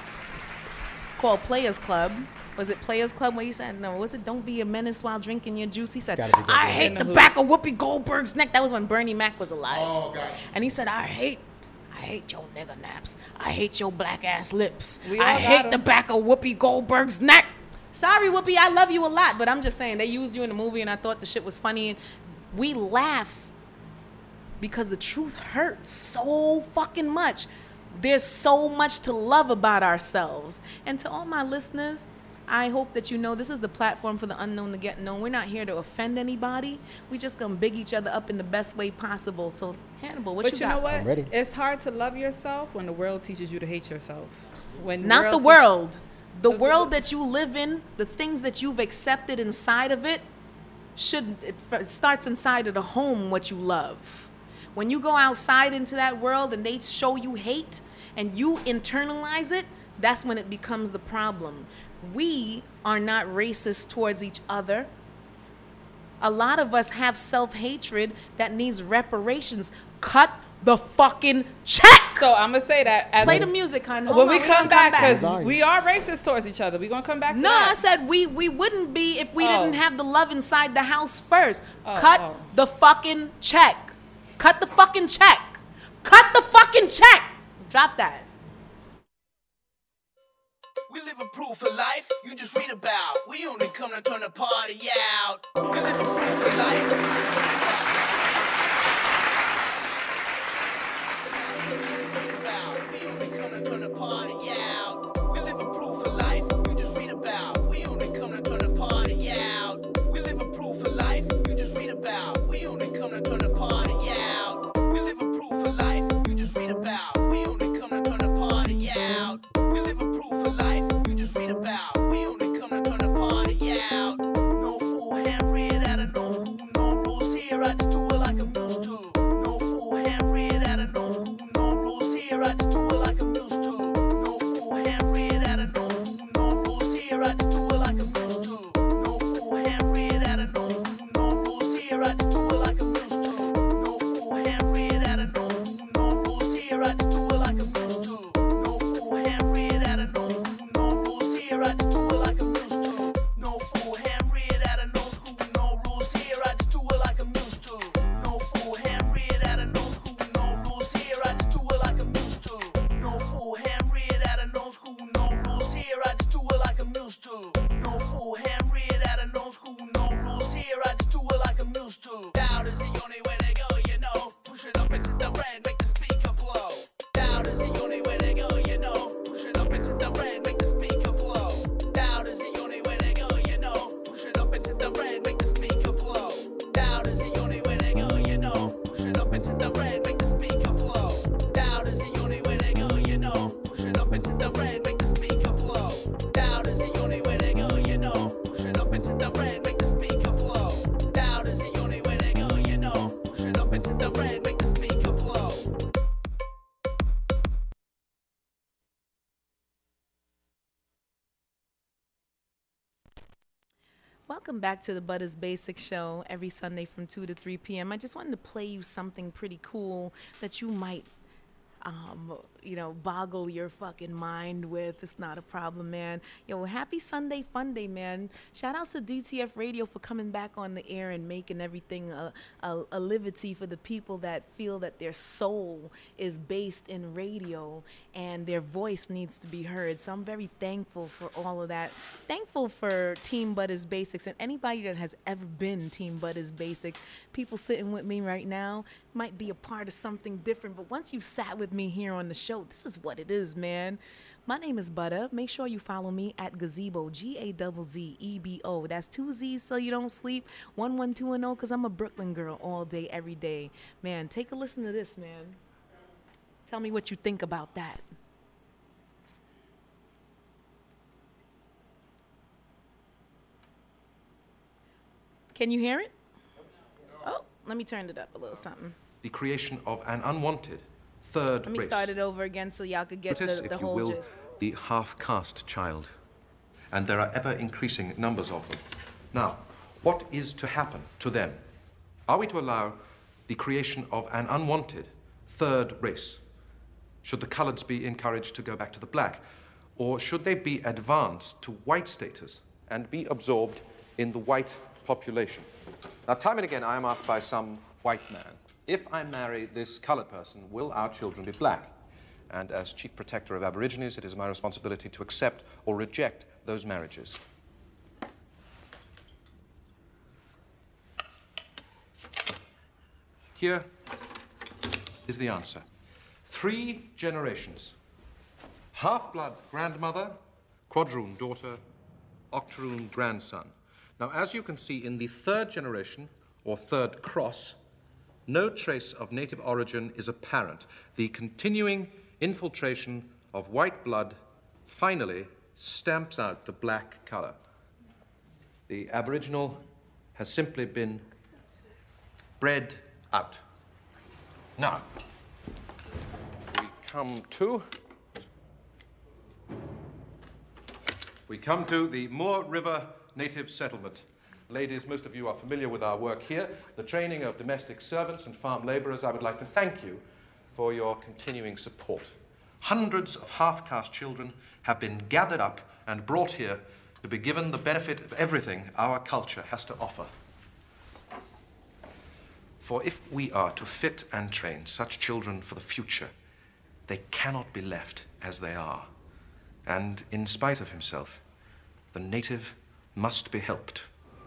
called Players Club. Was it Players Club where he said, no, was it Don't Be a Menace While Drinking Your Juice? He said, I hate the back of Whoopi Goldberg's neck. That was when Bernie Mac was alive. Oh, gotcha. And he said, I hate your nigga naps. I hate your black ass lips. I hate the back of Whoopi Goldberg's neck. Sorry, Whoopi, I love you a lot, but I'm just saying, they used you in the movie and I thought the shit was funny. And we laugh because the truth hurts so fucking much. There's so much to love about ourselves. And to all my listeners, I hope that you know this is the platform for the unknown to get known. We're not here to offend anybody. We just gonna big each other up in the best way possible. So, Hannibal, what you got? But you know what? I'm ready. It's hard to love yourself when the world teaches you to hate yourself. Not the world. The world that you live in, the things that you've accepted inside of it, it starts inside of the home, what you love. When you go outside into that world and they show you hate and you internalize it, that's when it becomes the problem. We are not racist towards each other. A lot of us have self-hatred that needs reparations. Cut the fucking check. So I'm gonna say that. Play the music, honey. When we come back, because we are racist towards each other. We gonna come back to that. I said we wouldn't be if we didn't have the love inside the house first. Cut the fucking check. Cut the fucking check. Cut the fucking check. Drop that. We living proof of life you just read about. We only come to turn the party out. We living proof of life you just read about. We only come to turn the party out. We living proof of life you just read about. We only come to turn the party out. We living proof of life you just read about. We only come to turn the party out. Welcome back to the Butters Basic Show every Sunday from 2 to 3 p.m. I just wanted to play you something pretty cool that you might boggle your fucking mind with. It's not a problem, man. Yo, happy Sunday Fun Day, man. Shout outs to DTF Radio for coming back on the air and making everything a liberty for the people that feel that their soul is based in radio and their voice needs to be heard. So I'm very thankful for all of that. Thankful for Team Butters Basics and anybody that has ever been Team Butters Basics. People sitting with me right now might be a part of something different, but once you sat with me here on the show, this is what it is, man. My name is Butter. Make sure you follow me at Gazebo, Gazzebo. That's 2 Z's so you don't sleep. 11210, because I'm a Brooklyn girl all day, every day. Man, take a listen to this, man. Tell me what you think about that. Can you hear it? Oh, let me turn it up a little something. The creation of an unwanted third race. Let me start it over again so y'all could get the whole gist. The half-caste child. And there are ever-increasing numbers of them. Now, what is to happen to them? Are we to allow the creation of an unwanted third race? Should the coloreds be encouraged to go back to the black? Or should they be advanced to white status and be absorbed in the white population? Now, time and again, I am asked by some white man, if I marry this colored person, will our children be black? And as Chief Protector of Aborigines, it is my responsibility to accept or reject those marriages. Here is the answer. 3 generations. Half-blood grandmother, quadroon daughter, octoroon grandson. Now, as you can see in the 3rd generation, or 3rd cross, no trace of native origin is apparent. The continuing infiltration of white blood finally stamps out the black color. The Aboriginal has simply been bred out. Now, we come to the Moore River Native Settlement. Ladies, most of you are familiar with our work here, the training of domestic servants and farm laborers. I would like to thank you for your continuing support. Hundreds of half-caste children have been gathered up and brought here to be given the benefit of everything our culture has to offer. For if we are to fit and train such children for the future, they cannot be left as they are. And in spite of himself, the native must be helped.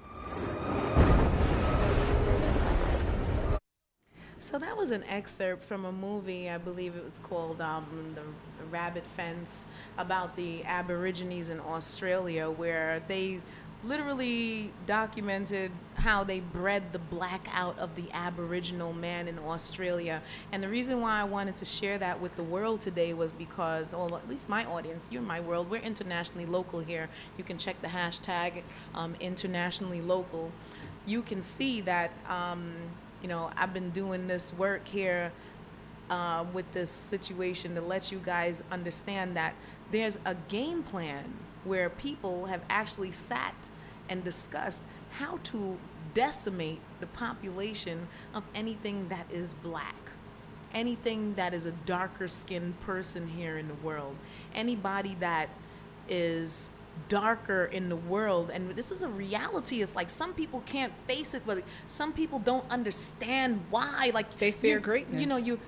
So that was an excerpt from a movie, I believe it was called The Rabbit Fence, about the Aborigines in Australia, where they literally documented how they bred the black out of the Aboriginal man in Australia. And the reason why I wanted to share that with the world today was because, or at least my audience, you're my world, we're internationally local here. You can check the hashtag internationally local. You can see that I've been doing this work here with this situation to let you guys understand that there's a game plan where people have actually sat and discussed how to decimate the population of anything that is black, anything that is a darker skinned person here in the world, anybody that is darker in the world. And this is a reality. It's like some people can't face it, but some people don't understand why. Like they fear greatness.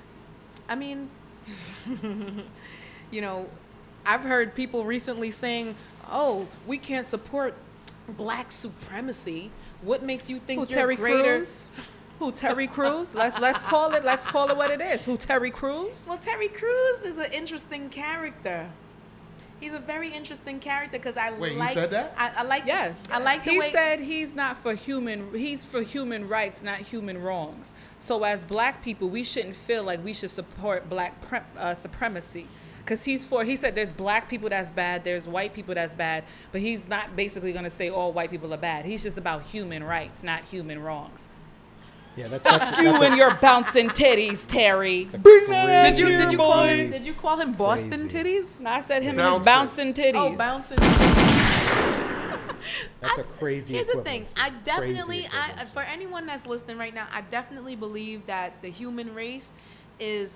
I've heard people recently saying, "Oh, we can't support black supremacy." What makes you think you're Terry greater? Crews? Who, Terry Crews? Let's call it what it is. Who, Terry Crews? Well, Terry Crews is an interesting character. He's a very interesting character because Wait, he said that? I like. Yes. I like the way. He said he's for human rights, not human wrongs. So as black people, we shouldn't feel like we should support black supremacy. Because he said there's black people that's bad, there's white people that's bad, but he's not basically going to say all white people are bad. He's just about human rights, not human wrongs. Yeah, that's you and your bouncing titties, Terry. Did you call him Boston Crazy. titties? No, I said him and his bouncing titties. Oh, bouncing titties. That's a crazy. Here's the thing. I definitely, for anyone that's listening right now, I definitely believe that the human race is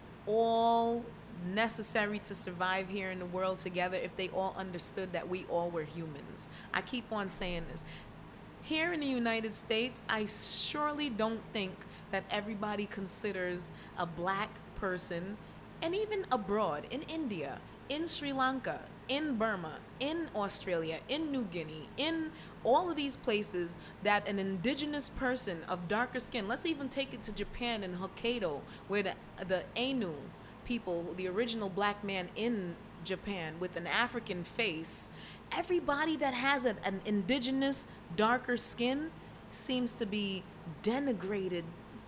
all necessary to survive here in the world together if they all understood that we all were humans. I keep on saying this. Here in the United States, I surely don't think that everybody considers a black person, and even abroad, in India, in Sri Lanka, in Burma, in Australia, in New Guinea, in all of these places, that an indigenous person of darker skin, let's even take it to Japan and Hokkaido, where the Ainu people, the original black man in Japan with an African face, everybody that has an indigenous darker skin seems to be denigrated.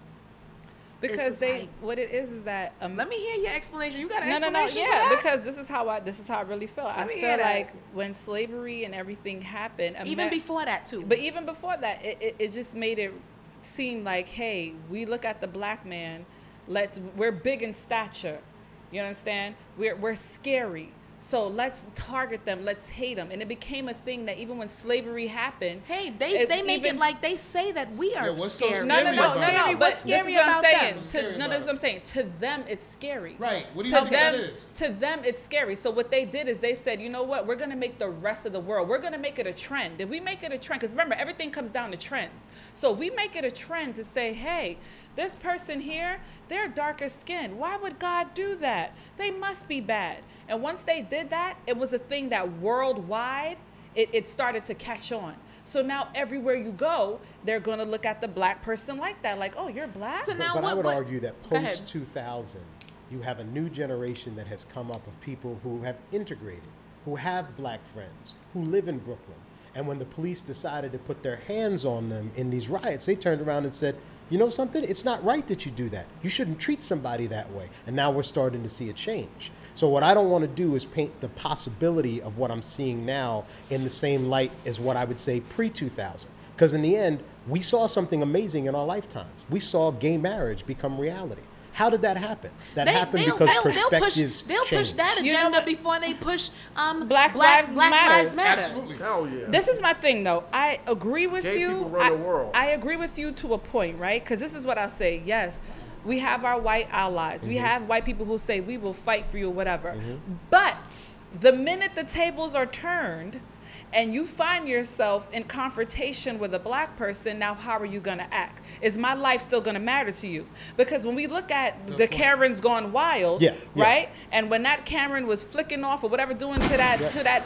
Because what it is that let me hear your explanation. You got an explanation? For that? Because this is how I really feel. I feel like when slavery and everything happened, even before that too. But even before that, it just made it seem like, hey, we look at the black man, we're big in stature, you understand? We're scary. So let's target them, let's hate them. And it became a thing that even when slavery happened... Hey, they make it like they say that we are scary. No. What's scary about them? That's what I'm saying. To them, it's scary. Right. What do you think that is? To them, it's scary. So what they did is they said, you know what? We're going to make the rest of the world. We're going to make it a trend. If we make it a trend, because remember, everything comes down to trends. So if we make it a trend to say, hey, this person here, they're darker skinned. Why would God do that? They must be bad. And once they did that, it was a thing that worldwide, it started to catch on. So now everywhere you go, they're going to look at the black person like that, like, oh, you're black? So now but I would argue that post-2000, you have a new generation that has come up of people who have integrated, who have black friends, who live in Brooklyn. And when the police decided to put their hands on them in these riots, they turned around and said, you know something? It's not right that you do that. You shouldn't treat somebody that way. And now we're starting to see a change. So what I don't want to do is paint the possibility of what I'm seeing now in the same light as what I would say pre-2000. Because in the end, we saw something amazing in our lifetimes. We saw gay marriage become reality. How did that happen? That happened because perspectives They'll push that agenda before they push Black Lives Matter. Absolutely. Hell yeah. This is my thing, though. I agree with Gay you. People run the world. I agree with you to a point, right? Because this is what I'll say. Yes, we have our white allies. Mm-hmm. We have white people who say we will fight for you or whatever. Mm-hmm. But the minute the tables are turned and you find yourself in confrontation with a black person, now how are you going to act? Is my life still going to matter to you? Because when we look at the Karen's Gone Wild, right? And when that Karen was flicking off or whatever, doing to that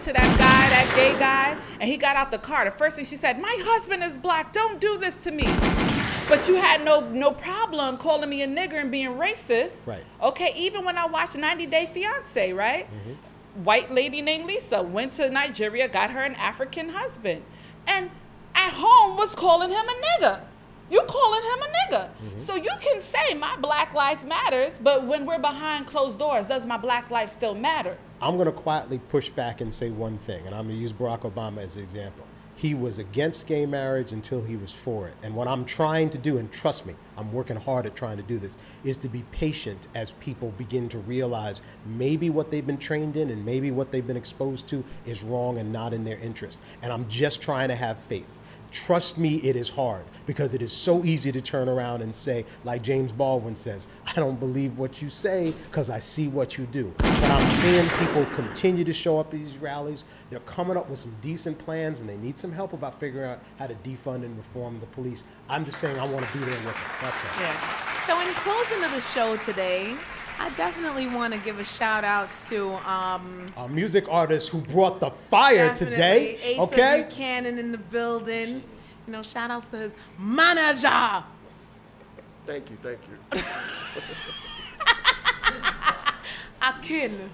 that gay guy, and he got out the car, the first thing she said, my husband is black, don't do this to me. But you had no problem calling me a nigger and being racist. Right. Okay, even when I watched 90 Day Fiance, right? Mm-hmm. White lady named Lisa went to Nigeria, got her an African husband, and at home was calling him a nigger. You calling him a nigger. Mm-hmm. So you can say my black life matters, but when we're behind closed doors, does my black life still matter? I'm going to quietly push back and say one thing, and I'm going to use Barack Obama as an example. He was against gay marriage until he was for it. And what I'm trying to do, and trust me, I'm working hard at trying to do this, is to be patient as people begin to realize maybe what they've been trained in and maybe what they've been exposed to is wrong and not in their interest. And I'm just trying to have faith. Trust me, it is hard because it is so easy to turn around and say, like James Baldwin says, I don't believe what you say because I see what you do. But I'm seeing people continue to show up at these rallies. They're coming up with some decent plans and they need some help about figuring out how to defund and reform the police. I'm just saying I want to be there with them. That's all. Yeah. So in closing of the show today, I definitely want to give a shout out to our music artist who brought the fire today. Asa Buchanan in the building. You know, shout outs to his manager. Thank you. Akin.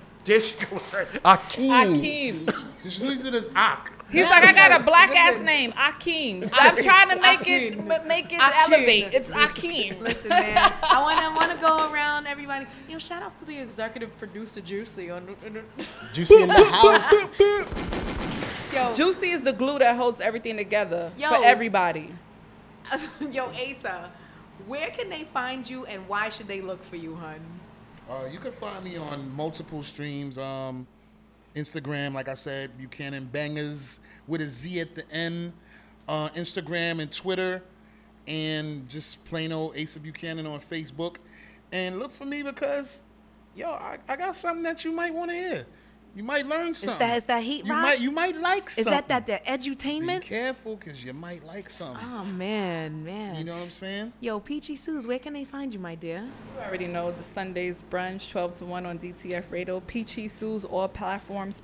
Akeem. Just use it as Ak. He's like, I got a black ass name, Akeem. I'm trying to make it elevate. It's Akeem. Listen, man, I want to go around everybody. You know, shout outs to the executive producer Juicy Juicy in the house. Yo, Juicy is the glue that holds everything together for everybody. Yo, Asa, where can they find you and why should they look for you, hun? You can find me on multiple streams. Instagram, like I said, Buchanan Bangers with a Z at the end. Instagram and Twitter, and just plain old Asa Buchanan on Facebook. And look for me because, yo, I got something that you might want to hear. You might learn something. Is that heat rock? You might like something. Is that edutainment? Be careful, because you might like something. Oh, man. You know what I'm saying? Yo, Peachy Suze, where can they find you, my dear? You already know the Sundays brunch, 12 to 1 on DTF Radio. Peachy Suze, all platforms,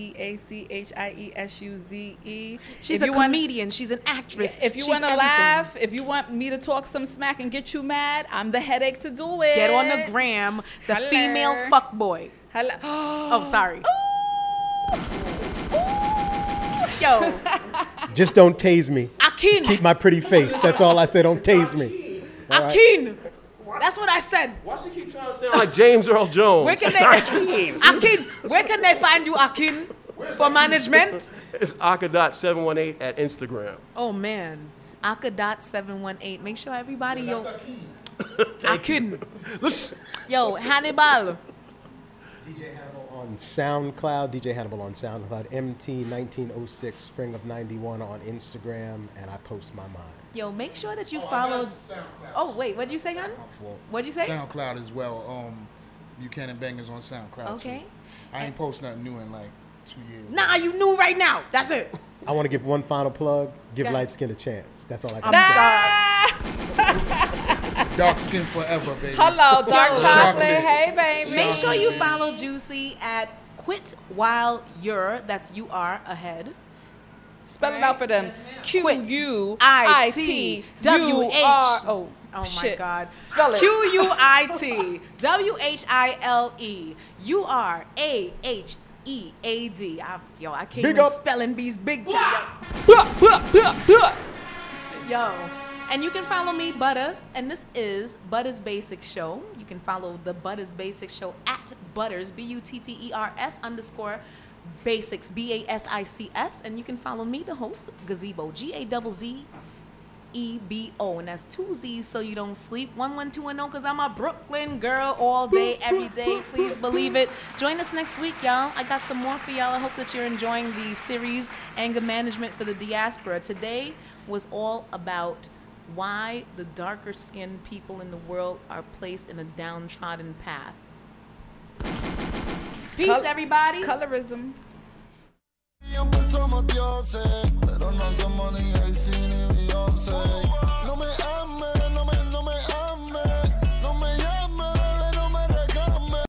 PeaChiSuze. She's a comedian. She's an actress. If you want to laugh, if you want me to talk some smack and get you mad, I'm the headache to do it. Get on the gram, the female fuckboy. Hello. Oh, sorry. Yo. Just don't tase me. Akin. Just keep my pretty face. That's all I said. Don't tase me. Akin. That's what I said. Why does he keep trying to sound like James Earl Jones? Where can Akin, where can they find you, Akin? For management? It's Aka.718 at Instagram. Oh, man. Aka.718. Make sure everybody, yo. Akin. Yo, Hannibal. DJ Hannibal on SoundCloud. DJ Hannibal on SoundCloud. MT1906 Spring of 91 on Instagram, and I post my mind. Yo, make sure that you follow. Oh wait, what'd you say, hon? What'd you say? SoundCloud as well. Buchanan Bangers on SoundCloud. Okay. Too. I ain't post nothing new in like 2 years. Nah, you new right now. That's it. I want to give one final plug. Give Light Skin a chance. That's all I got. Dark skin forever, baby. Hello, dark chocolate. Hey, baby. Make sure you follow Juicy at Quit While You're. That's U-R ahead. Spell it out for them. Q-U-I-T-W-H. Oh my God. Spell it. Q-U-I-T-W-H-I-L-E. U-R-A-H-E-A-D. Yo, I can't even spelling bees big time. Yo. And you can follow me, Butter, and this is Butter's Basic Show. You can follow the Butter's Basic Show at Butters, BUTTERS_ Basics, BASICS, and you can follow me, the host, Gazebo, GAZZEBO, and that's 2 Z's so you don't sleep. 11210, because I'm a Brooklyn girl all day, every day. Please believe it. Join us next week, y'all. I got some more for y'all. I hope that you're enjoying the series, Anger Management for the Diaspora. Today was all about why the darker skinned people in the world are placed in a downtrodden path. Peace, everybody. Colorism. Empezamos dioses, pero no somos ni AC ni Beyoncé.